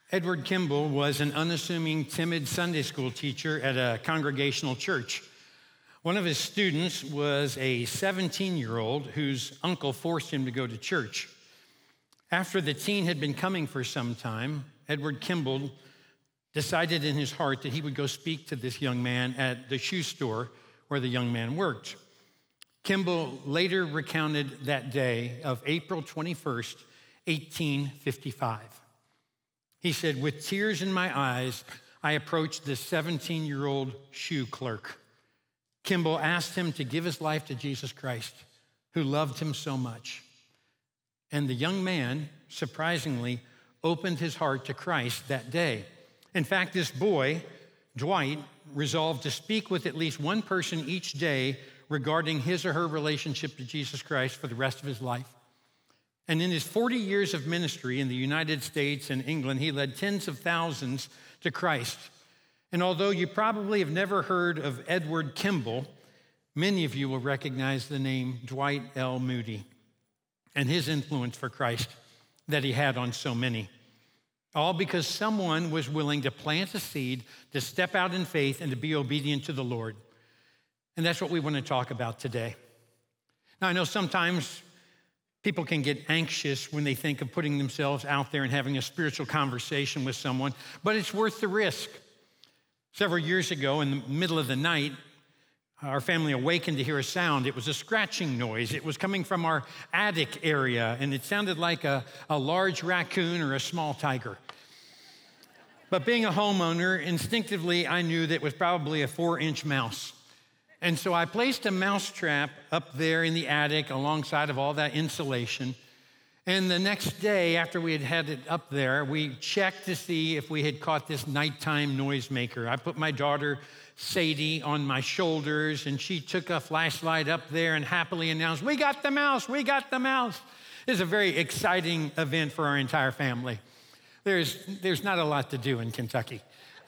Edward Kimball was an unassuming, timid Sunday school teacher at a congregational church. One of his students was a 17-year-old whose uncle forced him to go to church. After the teen had been coming for some time, Edward Kimball decided in his heart that he would go speak to this young man at the shoe store where the young man worked. Kimball later recounted that day of April 21st, 1855. He said, "With tears in my eyes, I approached this 17-year-old shoe clerk. Kimball asked him to give his life to Jesus Christ, who loved him so much. And the young man, surprisingly, opened his heart to Christ that day. In fact, this boy, Dwight, resolved to speak with at least one person each day regarding his or her relationship to Jesus Christ for the rest of his life. And in his 40 years of ministry in the United States and England, he led tens of thousands to Christ. And although you probably have never heard of Edward Kimball, many of you will recognize the name Dwight L. Moody and his influence for Christ that he had on so many. All because someone was willing to plant a seed, to step out in faith, and to be obedient to the Lord. And that's what we want to talk about today. Now, I know sometimes people can get anxious when they think of putting themselves out there and having a spiritual conversation with someone, but it's worth the risk. Several years ago, in the middle of the night, our family awakened to hear a sound. It was a scratching noise. It was coming from our attic area, and it sounded like a large raccoon or a small tiger. But being a homeowner, instinctively, I knew that it was probably a 4-inch mouse. And so I placed a mouse trap up there in the attic alongside of all that insulation. And the next day, after we had it up there, we checked to see if we had caught this nighttime noisemaker. I put my daughter, Sadie, on my shoulders, and she took a flashlight up there and happily announced, "We got the mouse, we got the mouse." It was a very exciting event for our entire family. There's not a lot to do in Kentucky.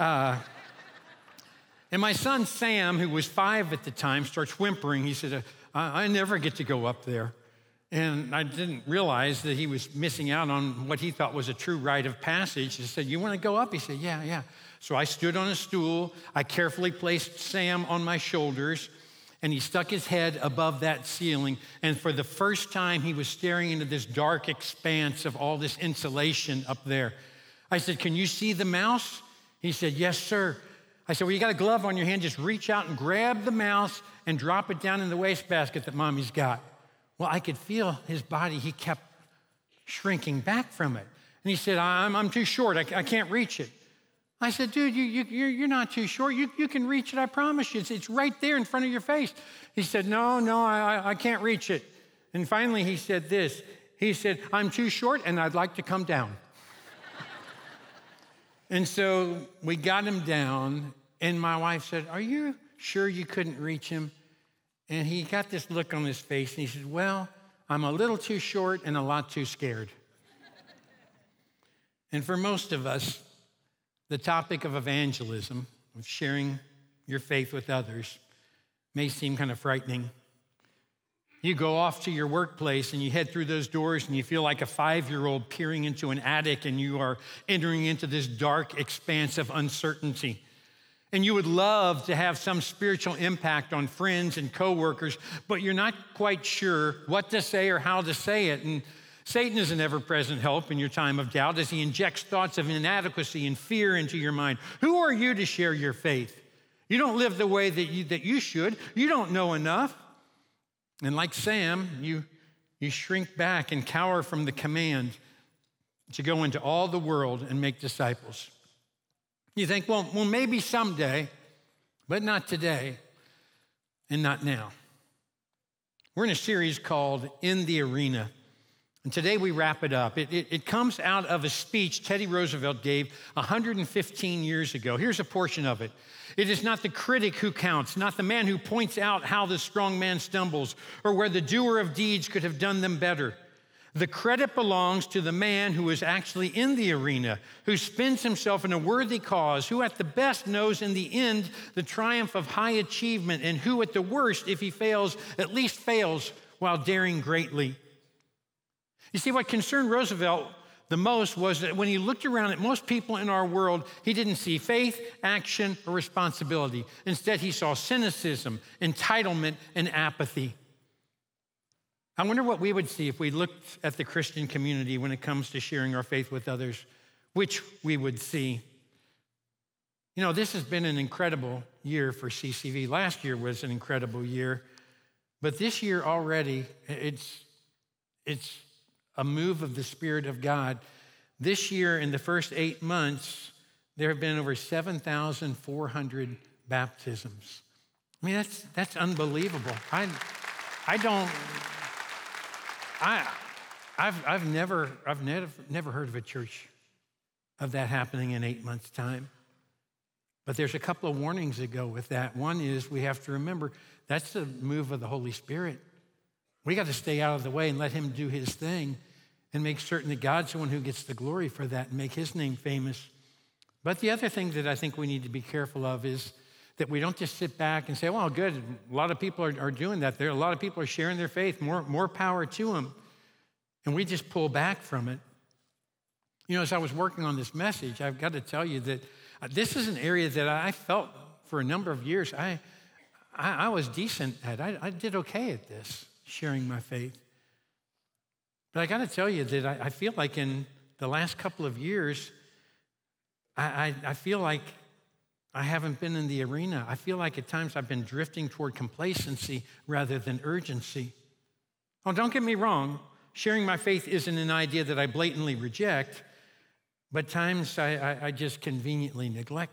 And my son, Sam, who was 5 at the time, starts whimpering. He said, I never get to go up there. And I didn't realize that he was missing out on what he thought was a true rite of passage. He said, "You want to go up?" He said, yeah. So I stood on a stool. I carefully placed Sam on my shoulders, and he stuck his head above that ceiling. And for the first time, he was staring into this dark expanse of all this insulation up there. I said, "Can you see the mouse?" He said, "Yes, sir." I said, "Well, you got a glove on your hand. Just reach out and grab the mouse and drop it down in the wastebasket that Mommy's got." Well, I could feel his body. He kept shrinking back from it. And he said, I'm too short. I can't reach it. I said, "Dude, you're not too short. You can reach it, I promise you. It's right there in front of your face." He said, No, I can't reach it. And finally he said this. He said, "I'm too short and I'd like to come down." And so we got him down, and my wife said, "Are you sure you couldn't reach him?" And he got this look on his face, and he said, "Well, I'm a little too short and a lot too scared." And for most of us, the topic of evangelism, of sharing your faith with others, may seem kind of frightening. You go off to your workplace and you head through those doors and you feel like a 5-year-old peering into an attic, and you are entering into this dark expanse of uncertainty. And you would love to have some spiritual impact on friends and coworkers, but you're not quite sure what to say or how to say it. And Satan is an ever-present help in your time of doubt as he injects thoughts of inadequacy and fear into your mind. Who are you to share your faith? You don't live the way that you should. You don't know enough. And like Sam, you shrink back and cower from the command to go into all the world and make disciples. You think, well, maybe someday, but not today and not now. We're in a series called In the Arena. And today we wrap it up. It comes out of a speech Teddy Roosevelt gave 115 years ago. Here's a portion of it. "It is not the critic who counts, not the man who points out how the strong man stumbles or where the doer of deeds could have done them better. The credit belongs to the man who is actually in the arena, who spends himself in a worthy cause, who at the best knows in the end the triumph of high achievement, and who at the worst, if he fails, at least fails while daring greatly." You see, what concerned Roosevelt the most was that when he looked around at most people in our world, he didn't see faith, action, or responsibility. Instead, he saw cynicism, entitlement, and apathy. I wonder what we would see if we looked at the Christian community when it comes to sharing our faith with others, which we would see. You know, this has been an incredible year for CCV. Last year was an incredible year, but this year already, it's a move of the Spirit of God. This year, in the first 8 months, there have been over 7,400 baptisms. I mean, that's unbelievable. I've never heard of a church of that happening in 8 months' time. But there's a couple of warnings that go with that. One is we have to remember that's the move of the Holy Spirit. We got to stay out of the way and let him do his thing and make certain that God's the one who gets the glory for that and make his name famous. But the other thing that I think we need to be careful of is that we don't just sit back and say, well, good, a lot of people are doing that. A lot of people are sharing their faith, more power to them. And we just pull back from it. You know, as I was working on this message, I've got to tell you that this is an area that I felt for a number of years I was decent at. I did okay at this, sharing my faith. But I got to tell you that I feel like in the last couple of years, I feel like I haven't been in the arena. I feel like at times I've been drifting toward complacency rather than urgency. Oh, don't get me wrong. Sharing my faith isn't an idea that I blatantly reject, but times I just conveniently neglect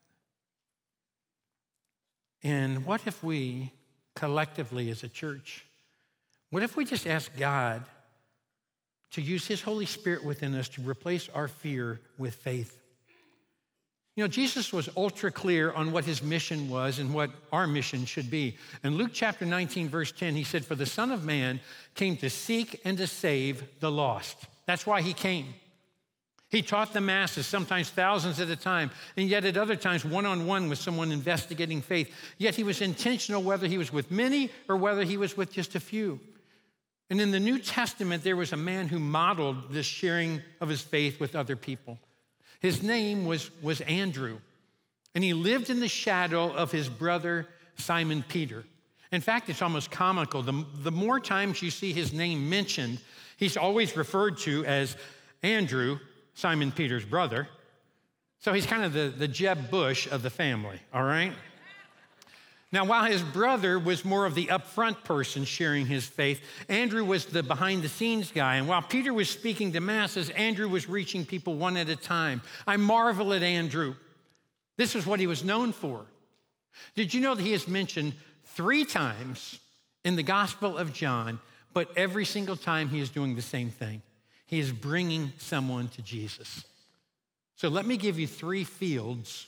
it. And what if we, collectively as a church, what if we just ask God to use his Holy Spirit within us to replace our fear with faith? You know, Jesus was ultra clear on what his mission was and what our mission should be. In Luke chapter 19, verse 10, he said, "For the Son of Man came to seek and to save the lost." That's why he came. He taught the masses, sometimes thousands at a time, and yet at other times one-on-one with someone investigating faith. Yet he was intentional whether he was with many or whether he was with just a few. And in the New Testament, there was a man who modeled this sharing of his faith with other people. His name was Andrew, and he lived in the shadow of his brother, Simon Peter. In fact, it's almost comical. The more times you see his name mentioned, he's always referred to as Andrew, Simon Peter's brother. So he's kind of the Jeb Bush of the family, all right? Now, while his brother was more of the upfront person sharing his faith, Andrew was the behind-the-scenes guy. And while Peter was speaking to masses, Andrew was reaching people one at a time. I marvel at Andrew. This is what he was known for. Did you know that he is mentioned 3 times in the Gospel of John, but every single time he is doing the same thing? He is bringing someone to Jesus. So let me give you 3 fields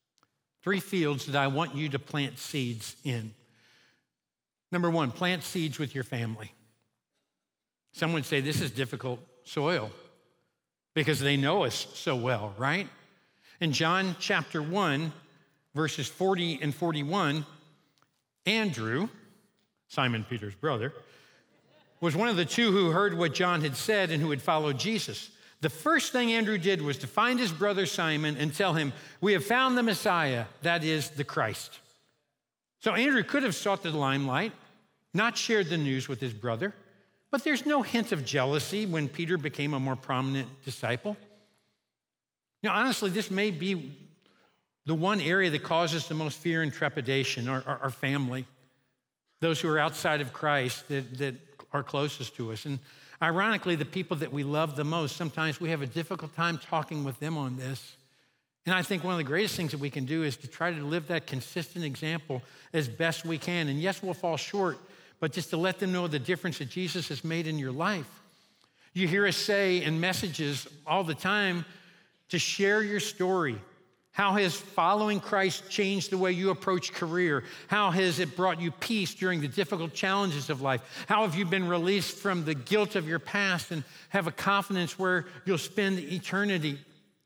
that I want you to plant seeds in. Number 1, plant seeds with your family. Some would say this is difficult soil because they know us so well, right? In John chapter 1, verses 40 and 41, Andrew, Simon Peter's brother, was one of the 2 who heard what John had said and who had followed Jesus. The first thing Andrew did was to find his brother Simon and tell him, "We have found the Messiah, that is the Christ." So Andrew could have sought the limelight, not shared the news with his brother, but there's no hint of jealousy when Peter became a more prominent disciple. Now, honestly, this may be the one area that causes the most fear and trepidation, our family, those who are outside of Christ that are closest to us. And ironically, the people that we love the most, sometimes we have a difficult time talking with them on this. And I think one of the greatest things that we can do is to try to live that consistent example as best we can. And yes, we'll fall short, but just to let them know the difference that Jesus has made in your life. You hear us say in messages all the time to share your story. How has following Christ changed the way you approach career? How has it brought you peace during the difficult challenges of life? How have you been released from the guilt of your past and have a confidence where you'll spend eternity?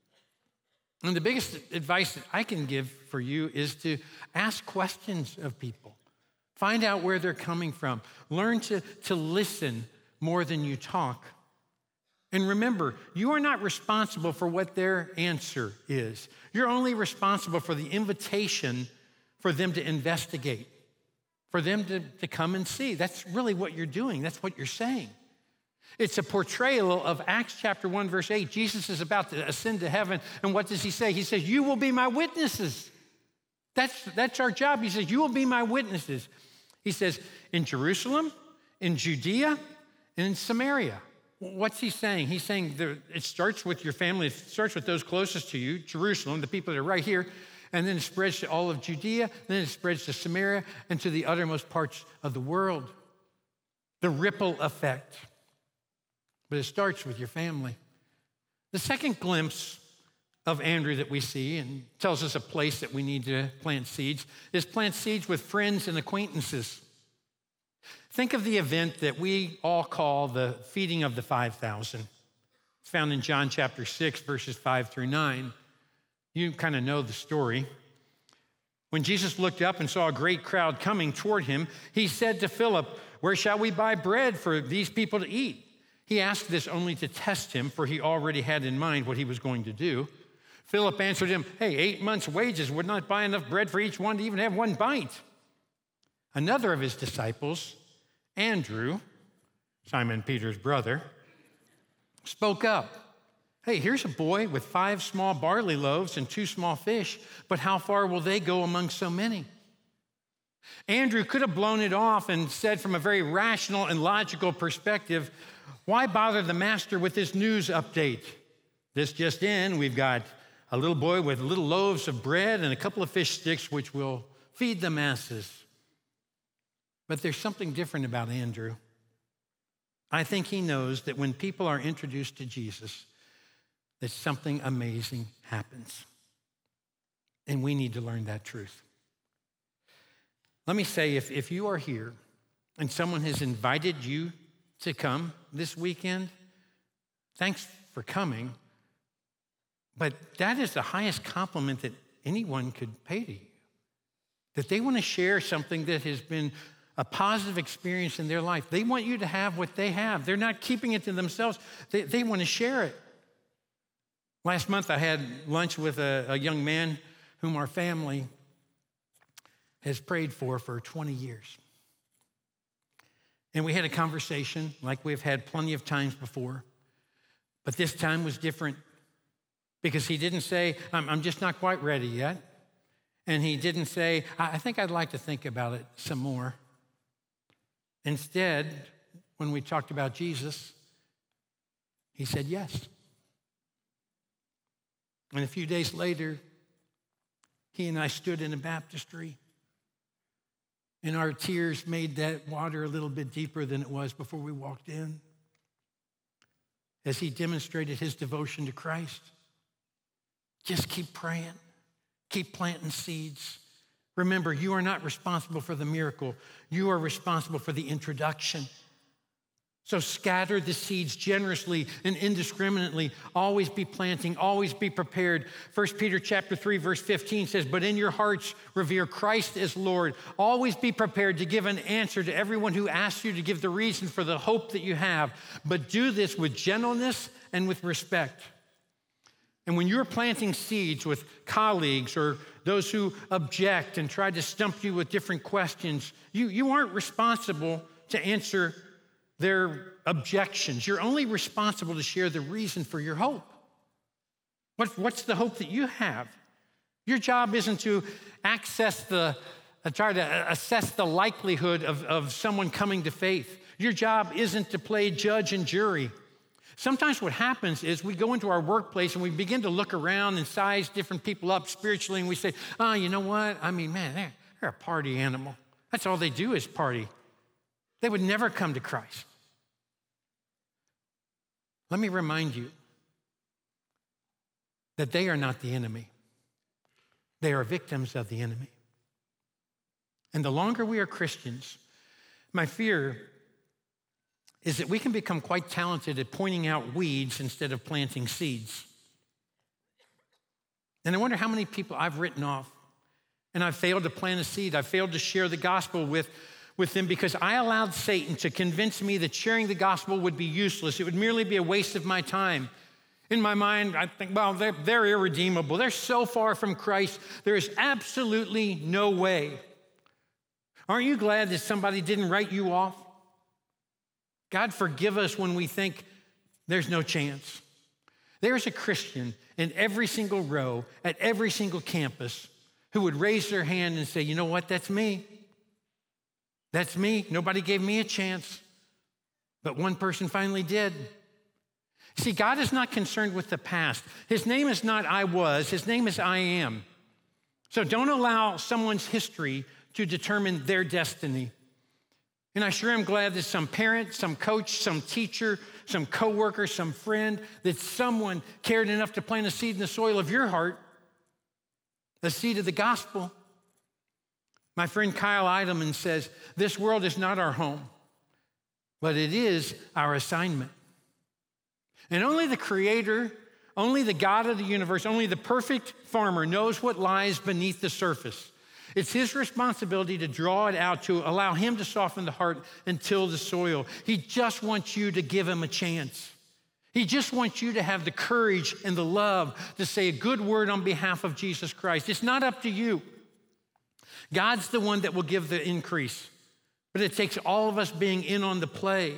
And the biggest advice that I can give for you is to ask questions of people. Find out where they're coming from. Learn to listen more than you talk. And remember, you are not responsible for what their answer is. You're only responsible for the invitation for them to investigate, for them to come and see. That's really what you're doing. That's what you're saying. It's a portrayal of Acts chapter 1, verse 8. Jesus is about to ascend to heaven, and what does he say? He says, you will be my witnesses. That's our job. He says, you will be my witnesses. He says, in Jerusalem, in Judea, and in Samaria. What's he saying? He's saying it starts with your family. It starts with those closest to you, Jerusalem, the people that are right here, and then it spreads to all of Judea, and then it spreads to Samaria and to the uttermost parts of the world. The ripple effect. But it starts with your family. The second glimpse of Andrew that we see and tells us a place that we need to plant seeds is plant seeds with friends and acquaintances. Think of the event that we all call the feeding of the 5,000. It's found in John chapter 6, verses 5 through 9. You kind of know the story. When Jesus looked up and saw a great crowd coming toward him, he said to Philip, where shall we buy bread for these people to eat? He asked this only to test him, for he already had in mind what he was going to do. Philip answered him, hey, 8 months' wages would not buy enough bread for each one to even have one bite. Another of his disciples, Andrew, Simon Peter's brother, spoke up. Hey, here's a boy with 5 small barley loaves and 2 small fish, but how far will they go among so many? Andrew could have blown it off and said from a very rational and logical perspective, why bother the master with this news update? This just in, we've got a little boy with little loaves of bread and a couple of fish sticks, which will feed the masses. But there's something different about Andrew. I think he knows that when people are introduced to Jesus, that something amazing happens. And we need to learn that truth. Let me say, if you are here and someone has invited you to come this weekend, thanks for coming. But that is the highest compliment that anyone could pay to you. That they want to share something that has been a positive experience in their life. They want you to have what they have. They're not keeping it to themselves. They want to share it. Last month, I had lunch with a young man whom our family has prayed for 20 years. And we had a conversation like we've had plenty of times before. But this time was different because he didn't say, I'm just not quite ready yet. And he didn't say, I think I'd like to think about it some more. Instead, when we talked about Jesus, he said yes. And a few days later, he and I stood in a baptistry, and our tears made that water a little bit deeper than it was before we walked in, as he demonstrated his devotion to Christ. Just keep praying. Keep planting seeds. Remember, you are not responsible for the miracle. You are responsible for the introduction. So scatter the seeds generously and indiscriminately. Always be planting, always be prepared. 1 Peter chapter 3, verse 15 says, but in your hearts revere Christ as Lord. Always be prepared to give an answer to everyone who asks you to give the reason for the hope that you have. But do this with gentleness and with respect. And when you're planting seeds with colleagues or those who object and try to stump you with different questions, you aren't responsible to answer their objections. You're only responsible to share the reason for your hope. What's the hope that you have? Your job isn't to try to assess the likelihood of someone coming to faith. Your job isn't to play judge and jury. Sometimes what happens is we go into our workplace and we begin to look around and size different people up spiritually, and we say, oh, you know what? I mean, man, they're a party animal. That's all they do is party. They would never come to Christ. Let me remind you that they are not the enemy. They are victims of the enemy. And the longer we are Christians, my fear is that we can become quite talented at pointing out weeds instead of planting seeds. And I wonder how many people I've written off, and I've failed to plant a seed. I've failed to share the gospel with with them because I allowed Satan to convince me that sharing the gospel would be useless. It would merely be a waste of my time. In my mind, I think, well, they're irredeemable. They're so far from Christ. There is absolutely no way. Aren't you glad that somebody didn't write you off? God forgive us when we think there's no chance. There's a Christian in every single row at every single campus who would raise their hand and say, you know what, that's me. That's me. Nobody gave me a chance, but one person finally did. See, God is not concerned with the past. His name is not I was, his name is I am. So don't allow someone's history to determine their destiny. And I sure am glad that some parent, some coach, some teacher, some coworker, some friend, that someone cared enough to plant a seed in the soil of your heart, the seed of the gospel. My friend Kyle Eidelman says, this world is not our home, but it is our assignment. And only the Creator, only the God of the universe, only the perfect farmer knows what lies beneath the surface. It's his responsibility to draw it out, to allow him to soften the heart and till the soil. He just wants you to give him a chance. He just wants you to have the courage and the love to say a good word on behalf of Jesus Christ. It's not up to you. God's the one that will give the increase, but it takes all of us being in on the play.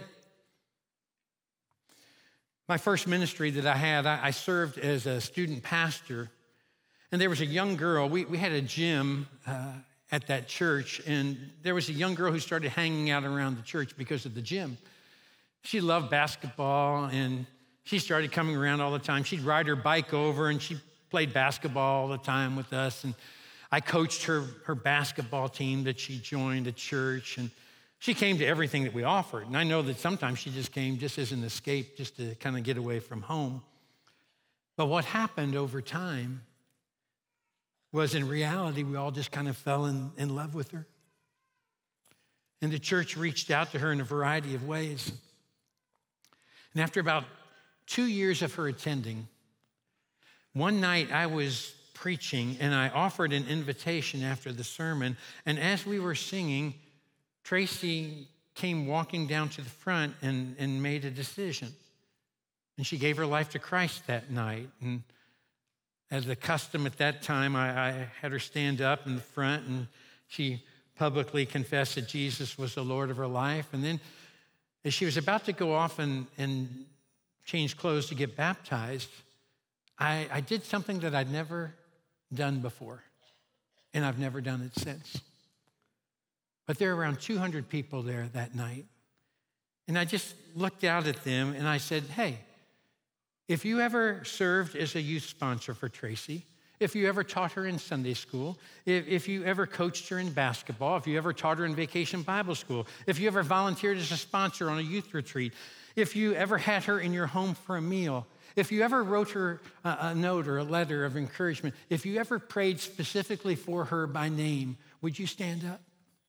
My first ministry that I had, I served as a student pastor, and there was a young girl. We had a gym at that church, and there was a young girl who started hanging out around the church because of the gym. She loved basketball, and she started coming around all the time. She'd ride her bike over, and she played basketball all the time with us, and I coached her basketball team that she joined at church, and she came to everything that we offered. And I know that sometimes she just came just as an escape, just to kind of get away from home. But what happened over time was, in reality, we all just kind of fell in love with her. And the church reached out to her in a variety of ways. And after about 2 years of her attending, one night I was preaching, and I offered an invitation after the sermon. And as we were singing, Tracy came walking down to the front and made a decision. And she gave her life to Christ that night. And as the custom at that time, I had her stand up in the front, and she publicly confessed that Jesus was the Lord of her life. And then as she was about to go off and change clothes to get baptized, I did something that I'd never done before, and I've never done it since. But there were around 200 people there that night, and I just looked out at them, and I said, hey, if you ever served as a youth sponsor for Tracy, if you ever taught her in Sunday school, if you ever coached her in basketball, if you ever taught her in Vacation Bible School, if you ever volunteered as a sponsor on a youth retreat, if you ever had her in your home for a meal, if you ever wrote her a note or a letter of encouragement, if you ever prayed specifically for her by name, would you stand up?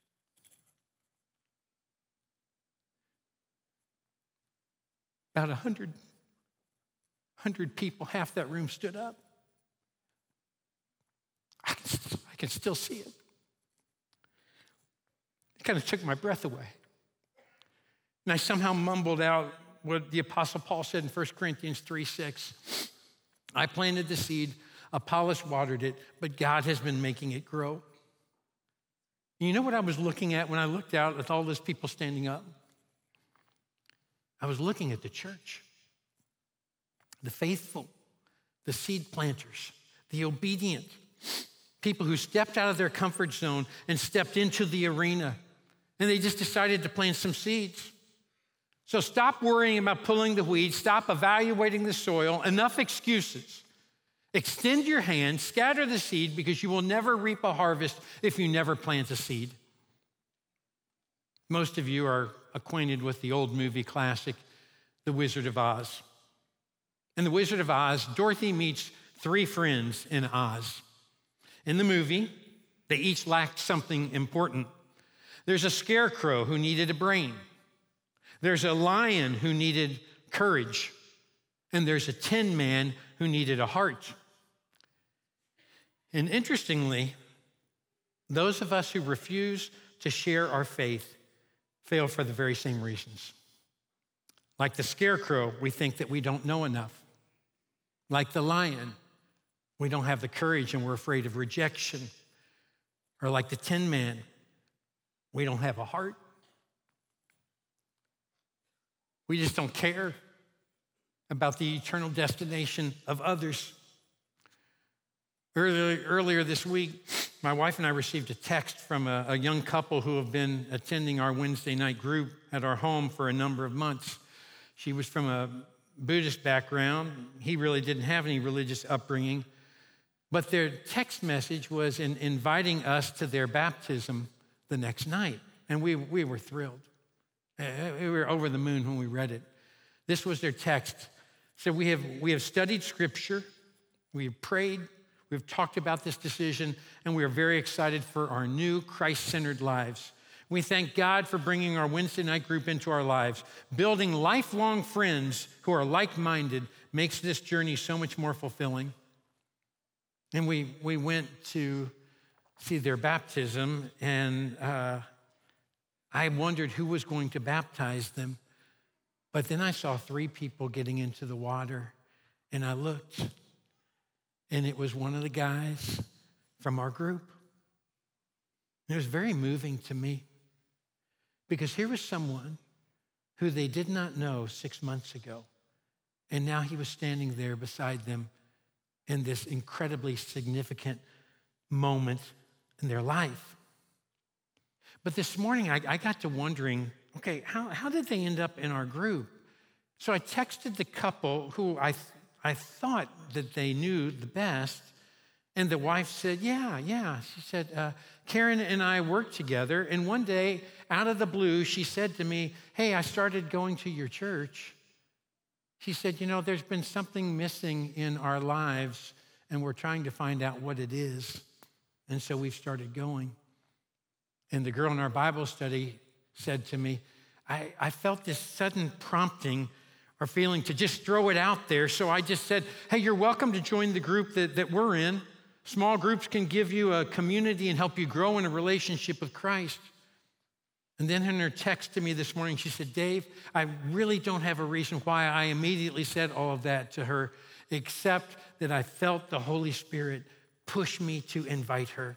About 100 people, half that room stood up. I can still see it. It kind of took my breath away. And I somehow mumbled out what the Apostle Paul said in 1 Corinthians 3:6. I planted the seed, Apollos watered it, but God has been making it grow. And you know what I was looking at when I looked out at all those people standing up? I was looking at the church, the faithful, the seed planters, the obedient, people who stepped out of their comfort zone and stepped into the arena, and they just decided to plant some seeds. So stop worrying about pulling the weeds. Stop evaluating the soil. Enough excuses. Extend your hand, scatter the seed, because you will never reap a harvest if you never plant a seed. Most of you are acquainted with the old movie classic, The Wizard of Oz. In The Wizard of Oz, Dorothy meets 3 friends in Oz. In the movie, they each lacked something important. There's a scarecrow who needed a brain. There's a lion who needed courage. And there's a Tin Man who needed a heart. And interestingly, those of us who refuse to share our faith fail for the very same reasons. Like the scarecrow, we think that we don't know enough. Like the lion, we don't have the courage and we're afraid of rejection. Or like the Tin Man, we don't have a heart. We just don't care about the eternal destination of others. Earlier this week, my wife and I received a text from a young couple who have been attending our Wednesday night group at our home for a number of months. She was from a Buddhist background. He really didn't have any religious upbringing. But their text message was inviting us to their baptism the next night. And we were thrilled. We were over the moon when we read it. This was their text. So we have studied Scripture. We've prayed. We've talked about this decision. And we are very excited for our new Christ-centered lives. We thank God for bringing our Wednesday night group into our lives. Building lifelong friends who are like-minded makes this journey so much more fulfilling. And we went to see their baptism, and I wondered who was going to baptize them. But then I saw 3 people getting into the water, and I looked, and it was one of the guys from our group. It was very moving to me, because here was someone who they did not know 6 months ago, and now he was standing there beside them in this incredibly significant moment in their life. But this morning, I got to wondering, okay, how did they end up in our group? So I texted the couple who I thought that they knew the best, and the wife said, yeah. She said, Karen and I worked together, and one day, out of the blue, she said to me, hey, I started going to your church. She said, there's been something missing in our lives, and we're trying to find out what it is. And so we've started going. And the girl in our Bible study said to me, I felt this sudden prompting or feeling to just throw it out there. So I just said, hey, you're welcome to join the group that we're in. Small groups can give you a community and help you grow in a relationship with Christ. And then in her text to me this morning, she said, Dave, I really don't have a reason why I immediately said all of that to her, except that I felt the Holy Spirit push me to invite her.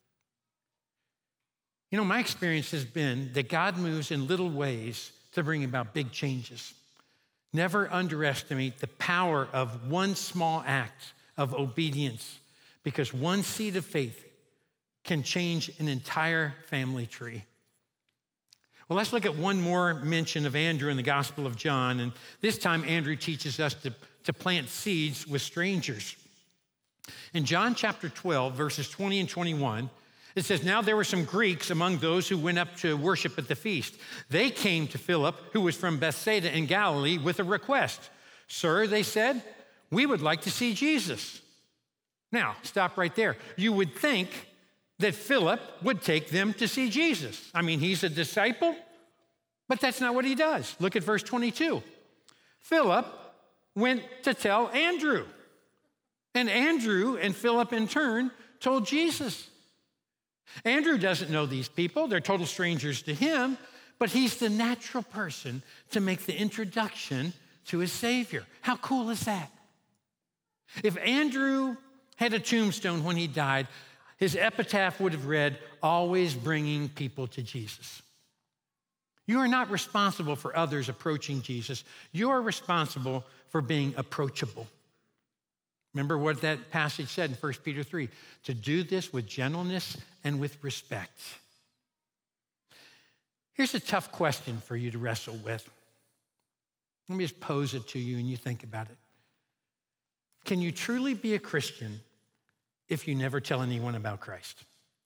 My experience has been that God moves in little ways to bring about big changes. Never underestimate the power of one small act of obedience, because one seed of faith can change an entire family tree. Well, let's look at one more mention of Andrew in the Gospel of John. And this time, Andrew teaches us to plant seeds with strangers. In John chapter 12, verses 20 and 21, it says, now there were some Greeks among those who went up to worship at the feast. They came to Philip, who was from Bethsaida in Galilee, with a request. Sir, they said, we would like to see Jesus. Now, stop right there. You would think that Philip would take them to see Jesus. I mean, he's a disciple, but that's not what he does. Look at verse 22. Philip went to tell Andrew, and Andrew and Philip in turn told Jesus. Andrew doesn't know these people. They're total strangers to him, but he's the natural person to make the introduction to his Savior. How cool is that? If Andrew had a tombstone when he died, his epitaph would have read, always bringing people to Jesus. You are not responsible for others approaching Jesus. You are responsible for being approachable. Remember what that passage said in 1 Peter 3, to do this with gentleness and with respect. Here's a tough question for you to wrestle with. Let me just pose it to you and you think about it. Can you truly be a Christian if you never tell anyone about Christ?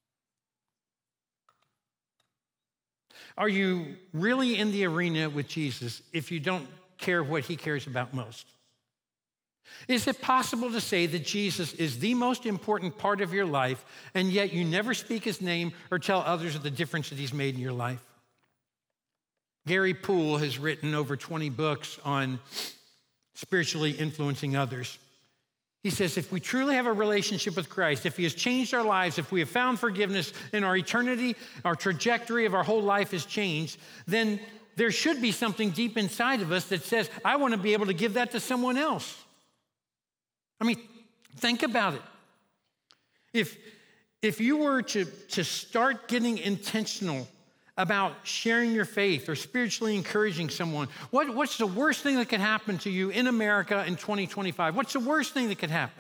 Are you really in the arena with Jesus if you don't care what he cares about most? Is it possible to say that Jesus is the most important part of your life, and yet you never speak his name or tell others of the difference that he's made in your life? Gary Poole has written over 20 books on spiritually influencing others. He says, if we truly have a relationship with Christ, if he has changed our lives, if we have found forgiveness in our eternity, our trajectory of our whole life has changed, then there should be something deep inside of us that says, I want to be able to give that to someone else. I mean, think about it. If you were to start getting intentional about sharing your faith or spiritually encouraging someone, what's the worst thing that could happen to you in America in 2025? What's the worst thing that could happen?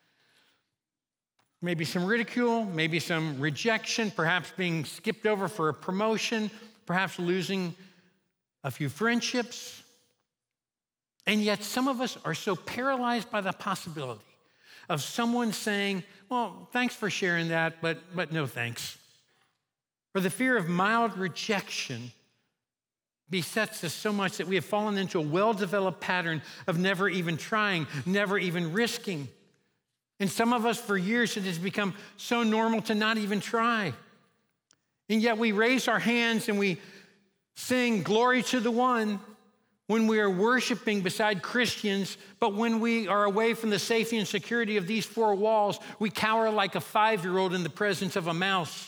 Maybe some ridicule, maybe some rejection, perhaps being skipped over for a promotion, perhaps losing a few friendships. And yet some of us are so paralyzed by the possibility of someone saying, well, thanks for sharing that, but no thanks. Or the fear of mild rejection besets us so much that we have fallen into a well-developed pattern of never even trying, never even risking. And some of us, for years, it has become so normal to not even try. And yet we raise our hands and we sing glory to the one when we are worshiping beside Christians, but when we are away from the safety and security of these four walls, we cower like a 5-year-old in the presence of a mouse.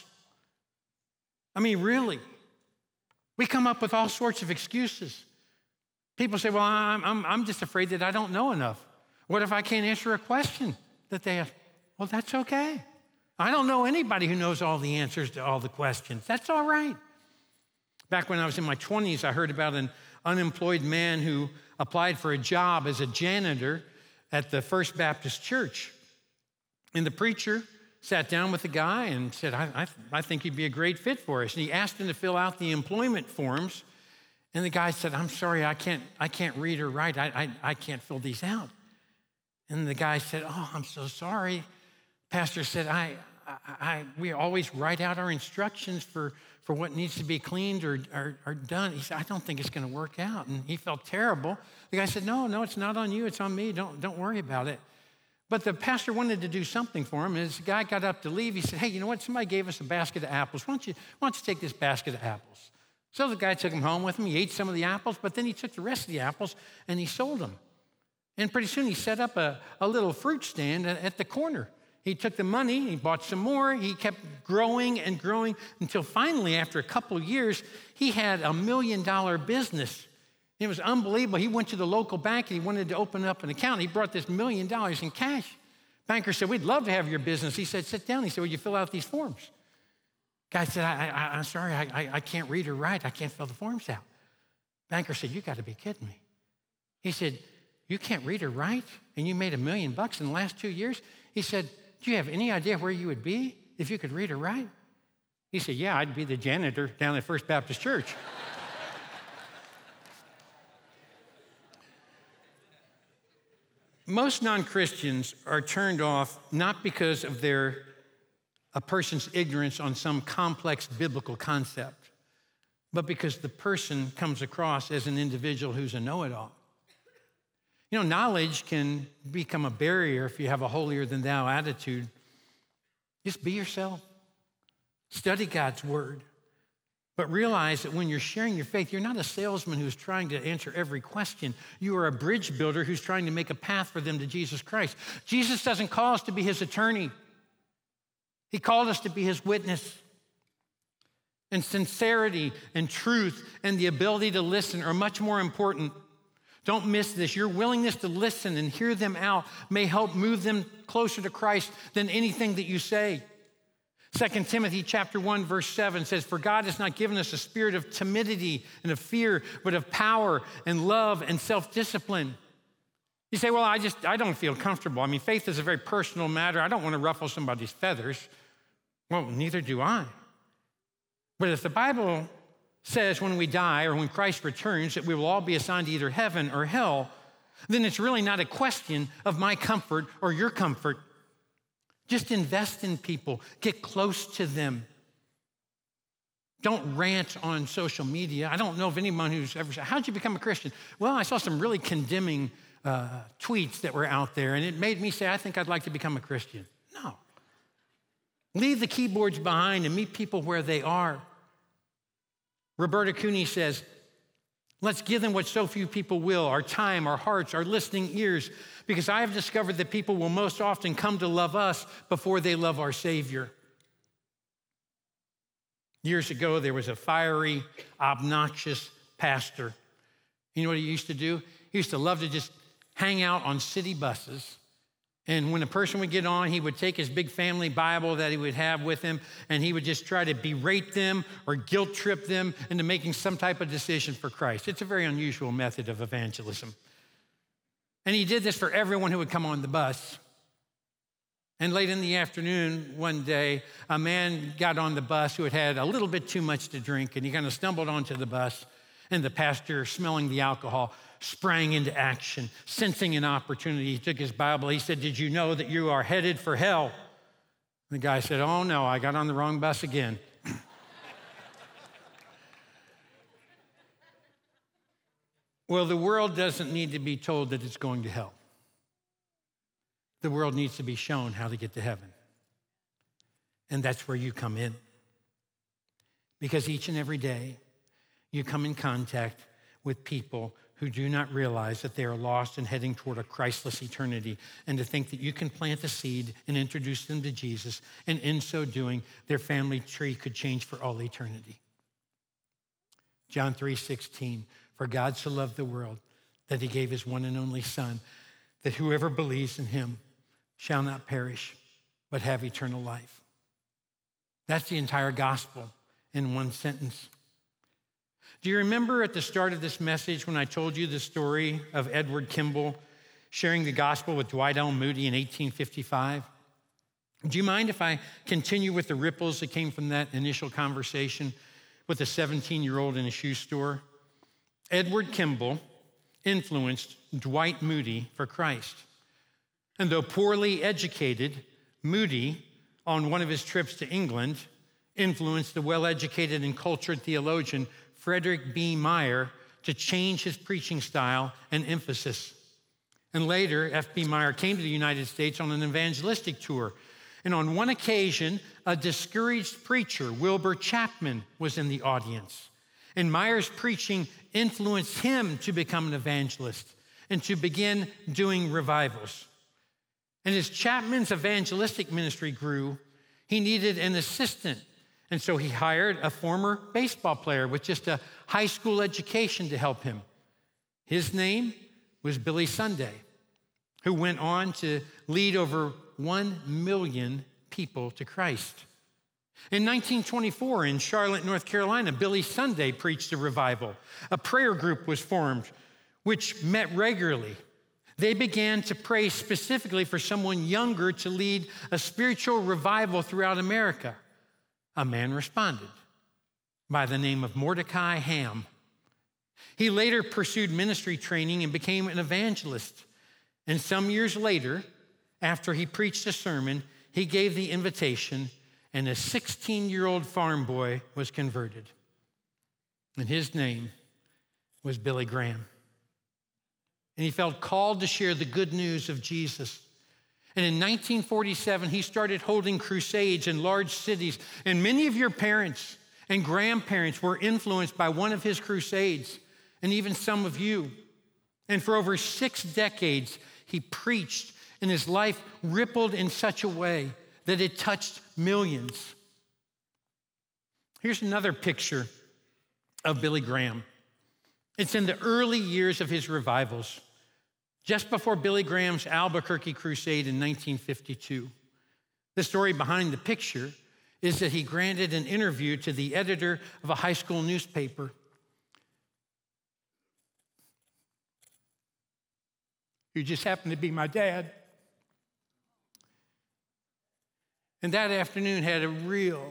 I mean, really, we come up with all sorts of excuses. People say, well, I'm just afraid that I don't know enough. What if I can't answer a question that they ask? Well, that's okay. I don't know anybody who knows all the answers to all the questions. That's all right. Back when I was in my 20s, I heard about an unemployed man who applied for a job as a janitor at the First Baptist Church. And the preacher sat down with the guy and said, I think he'd be a great fit for us. And he asked him to fill out the employment forms. And the guy said, I'm sorry, I can't read or write. I can't fill these out. And the guy said, oh, I'm so sorry. Pastor said, we always write out our instructions for what needs to be cleaned or done. He said, I don't think it's going to work out. And he felt terrible. The guy said, no, it's not on you. It's on me. Don't worry about it. But the pastor wanted to do something for him. And as the guy got up to leave, he said, hey, you know what? Somebody gave us a basket of apples. Why don't you take this basket of apples? So the guy took them home with him. He ate some of the apples, but then he took the rest of the apples and he sold them. And pretty soon he set up a little fruit stand at the corner. He took the money, he bought some more, he kept growing and growing until finally, after a couple of years, he had $1 million business. It was unbelievable. He went to the local bank and he wanted to open up an account. He brought this $1 million in cash. Banker said, we'd love to have your business. He said, sit down. He said, will you fill out these forms? Guy said, I'm sorry, I can't read or write. I can't fill the forms out. Banker said, you got to be kidding me. He said, you can't read or write and you made $1 million in the last 2 years? He said, do you have any idea where you would be if you could read or write? He said, yeah, I'd be the janitor down at First Baptist Church. Most non-Christians are turned off not because of a person's ignorance on some complex biblical concept, but because the person comes across as an individual who's a know-it-all. You know, knowledge can become a barrier if you have a holier-than-thou attitude. Just be yourself. Study God's word. But realize that when you're sharing your faith, you're not a salesman who's trying to answer every question. You are a bridge builder who's trying to make a path for them to Jesus Christ. Jesus doesn't call us to be his attorney. He called us to be his witness. And sincerity and truth and the ability to listen are much more important. Don't miss this. Your willingness to listen and hear them out may help move them closer to Christ than anything that you say. 2 Timothy chapter 1, verse 7 says, for God has not given us a spirit of timidity and of fear, but of power and love and self-discipline. You say, well, I don't feel comfortable. I mean, faith is a very personal matter. I don't want to ruffle somebody's feathers. Well, neither do I. But if the Bible says when we die or when Christ returns that we will all be assigned to either heaven or hell, then it's really not a question of my comfort or your comfort. Just invest in people. Get close to them. Don't rant on social media. I don't know of anyone who's ever said, how'd you become a Christian? Well, I saw some really condemning tweets that were out there, and it made me say, I think I'd like to become a Christian. No. Leave the keyboards behind and meet people where they are. Roberta Cooney says, Let's give them what so few people will, our time, our hearts, our listening ears, because I have discovered that people will most often come to love us before they love our Savior. Years ago, there was a fiery, obnoxious pastor. You know what he used to do? He used to love to just hang out on city buses. And when a person would get on, he would take his big family Bible that he would have with him, and he would just try to berate them or guilt trip them into making some type of decision for Christ. It's a very unusual method of evangelism. And he did this for everyone who would come on the bus. And late in the afternoon, one day, a man got on the bus who had had a little bit too much to drink, and he kind of stumbled onto the bus, and the pastor, smelling the alcohol, sprang into action, sensing an opportunity. He took his Bible. He said, "Did you know that you are headed for hell?" The guy said, "Oh, no, I got on the wrong bus again." Well, the world doesn't need to be told that it's going to hell. The world needs to be shown how to get to heaven. And that's where you come in. Because each and every day, you come in contact with people who do not realize that they are lost and heading toward a Christless eternity, and to think that you can plant a seed and introduce them to Jesus, and in so doing, their family tree could change for all eternity. John 3:16, "For God so loved the world that he gave his one and only Son, that whoever believes in him shall not perish, but have eternal life." That's the entire gospel in one sentence. Do you remember at the start of this message when I told you the story of Edward Kimball sharing the gospel with Dwight L. Moody in 1855? Do you mind if I continue with the ripples that came from that initial conversation with a 17-year-old in a shoe store? Edward Kimball influenced Dwight Moody for Christ. And though poorly educated, Moody, on one of his trips to England, influenced the well-educated and cultured theologian Frederick B. Meyer to change his preaching style and emphasis. And later, F.B. Meyer came to the United States on an evangelistic tour. And on one occasion, a discouraged preacher, Wilbur Chapman, was in the audience. And Meyer's preaching influenced him to become an evangelist and to begin doing revivals. And as Chapman's evangelistic ministry grew, he needed an assistant. And so he hired a former baseball player with just a high school education to help him. His name was Billy Sunday, who went on to lead over 1 million people to Christ. In 1924, in Charlotte, North Carolina, Billy Sunday preached a revival. A prayer group was formed, which met regularly. They began to pray specifically for someone younger to lead a spiritual revival throughout America. A man responded by the name of Mordecai Ham. He later pursued ministry training and became an evangelist. And some years later, after he preached a sermon, he gave the invitation, and a 16-year-old farm boy was converted. And his name was Billy Graham. And he felt called to share the good news of Jesus. And in 1947, he started holding crusades in large cities. And many of your parents and grandparents were influenced by one of his crusades, and even some of you. And for over 6 decades, he preached, and his life rippled in such a way that it touched millions. Here's another picture of Billy Graham. It's in the early years of his revivals, just before Billy Graham's Albuquerque crusade in 1952. The story behind the picture is that he granted an interview to the editor of a high school newspaper. Who just happened to be my dad. And that afternoon had a real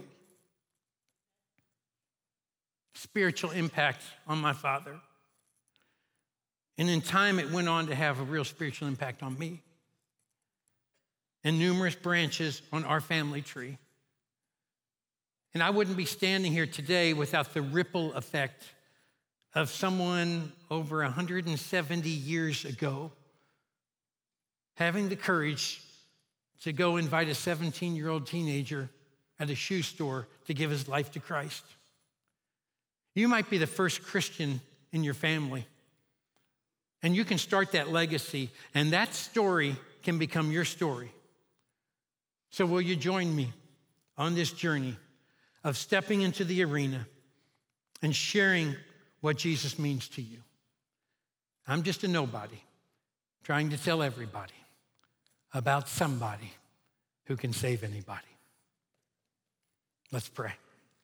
spiritual impact on my father. And in time, it went on to have a real spiritual impact on me and numerous branches on our family tree. And I wouldn't be standing here today without the ripple effect of someone over 170 years ago having the courage to go invite a 17-year-old teenager at a shoe store to give his life to Christ. You might be the first Christian in your family. And you can start that legacy, and that story can become your story. So will you join me on this journey of stepping into the arena and sharing what Jesus means to you? I'm just a nobody trying to tell everybody about somebody who can save anybody. Let's pray.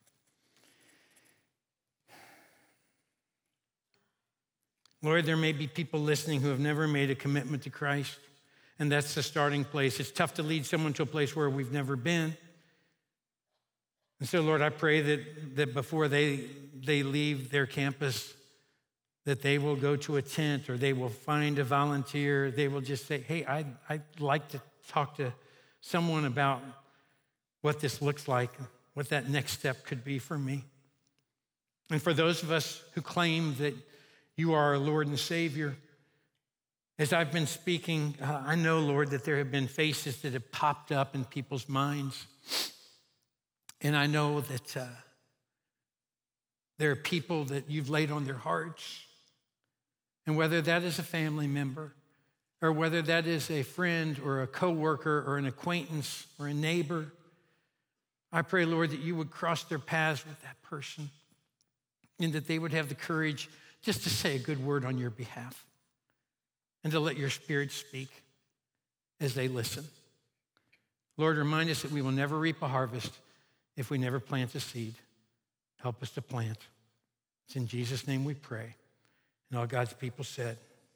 Lord, there may be people listening who have never made a commitment to Christ, and that's the starting place. It's tough to lead someone to a place where we've never been. And so, Lord, I pray that before they leave their campus, that they will go to a tent or they will find a volunteer. They will just say, hey, I'd like to talk to someone about what this looks like, what that next step could be for me. And for those of us who claim that you are our Lord and Savior, as I've been speaking, I know, Lord, that there have been faces that have popped up in people's minds. And I know that there are people that you've laid on their hearts. And whether that is a family member, or whether that is a friend or a coworker or an acquaintance or a neighbor, I pray, Lord, that you would cross their paths with that person and that they would have the courage just to say a good word on your behalf and to let your Spirit speak as they listen. Lord, remind us that we will never reap a harvest if we never plant a seed. Help us to plant. It's in Jesus' name we pray. And all God's people said.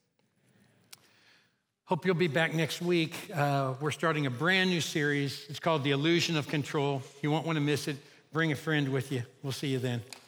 Hope you'll be back next week. We're starting a brand new series. It's called The Illusion of Control. You won't want to miss it. Bring a friend with you. We'll see you then.